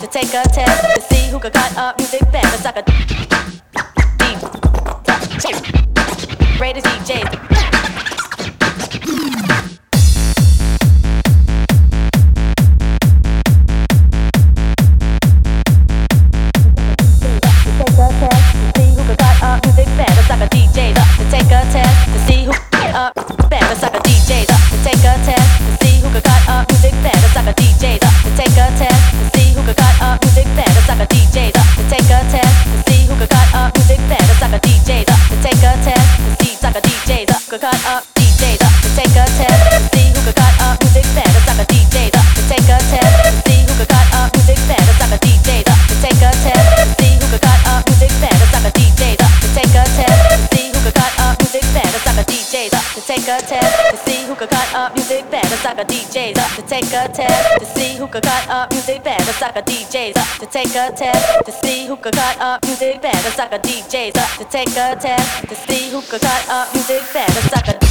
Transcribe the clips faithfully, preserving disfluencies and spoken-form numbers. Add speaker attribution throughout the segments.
Speaker 1: take a test to see who could cut up music better. Suck a deep, greatest D Js. Take a test to see who up better. Suck a D J up to take a test to see who could cut up music better. Suck a D J up to take a test to see who could cut up music better. Suck a D J up to take a test to see who could cut up music better. Suck a D J up to take a test to see suck a D J up could cut up D J up to take a test to see who could cut up music better. Suck a D J up to take a test to see who could cut up music better. Suck a D J up to take a test to see who could cut up music better. Suck a D J up to take a test to see who could cut up music better. Suck a D J up to take a test to see who could cut up music better. Suck a D J up to take a test to see who could cut up music better. Suck a D J up to take a test to see who could cut up music better. Suck a D J up to take a test to see who could cut up music better. Suck a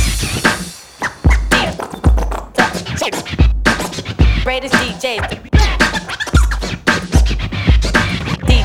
Speaker 1: greatest D Js. D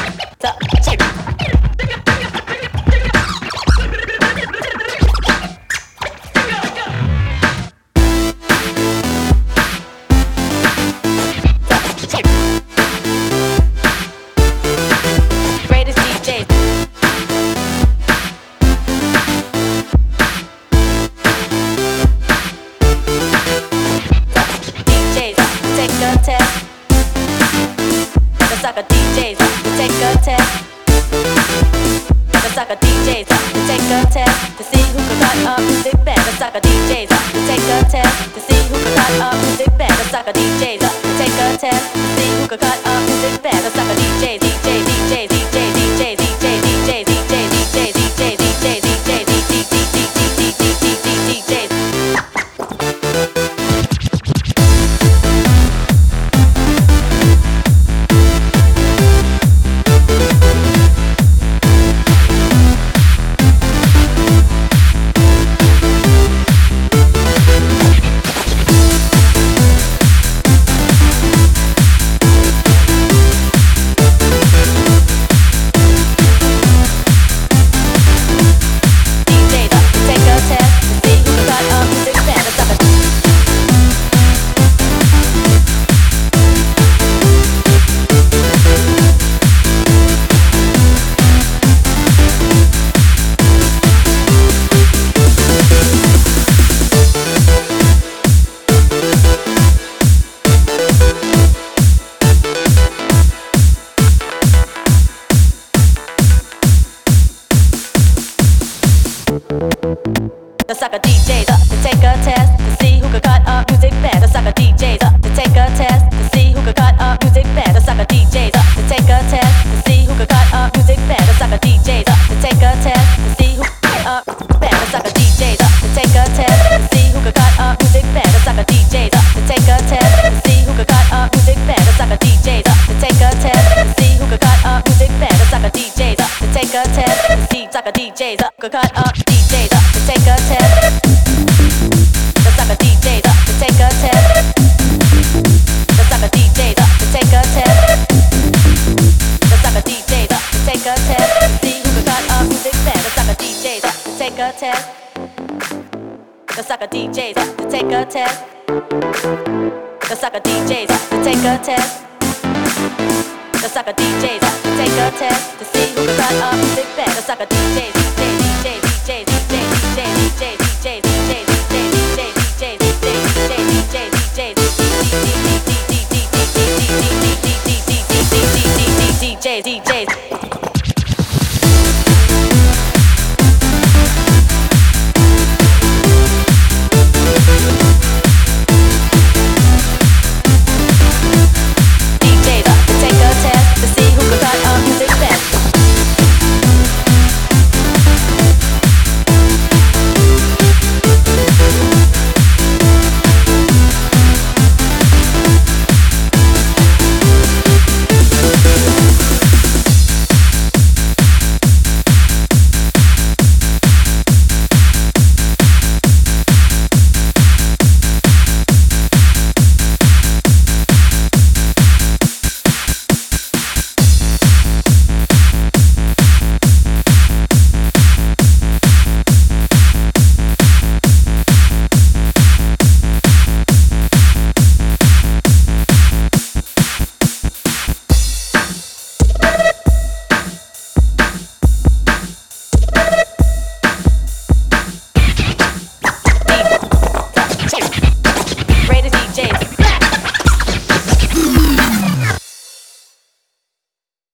Speaker 1: Suck a D Js to take a test. Suck a D Js to take a test to see who could cut up music better. Suck a D Js to take a test to see who could cut up music better. Suck a D Js to take a test to see who could cut up music better. Suck a D J, D J, D J, D J, D J, D J, D J, D J, D J, D J, D J, D J, D J, D J, D J. Suck a D J up to take a test to see who could cut up music better. Suck a D J up to take a test to see who could cut up music better. Suck a D J up to take a test to see who could cut up music better. Suck a D J up to take a test to see who could cut up better. Suck a D J up to take a test to see who could cut up music better. Suck a D J up to take a test to see who could cut up music better. Suck a D J up to take a test to see who could cut up music better. Suck a D J up to take a test to see suck a D J up could cut up D J up to take a test. Suck a D J up to take a test. Suck a D J up to take a test. Suck a D J up to take a test to see who could cut up music better. Suck a D J up to take a test. Suck a D J up to take a test. Suck a D J up to take a test. Suck a D J up to take a test to see who could cut up music better. Suck a D